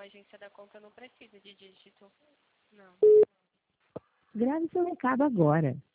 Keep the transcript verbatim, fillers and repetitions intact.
agência da conta não precisa de dígito. Não. Grave seu recado agora.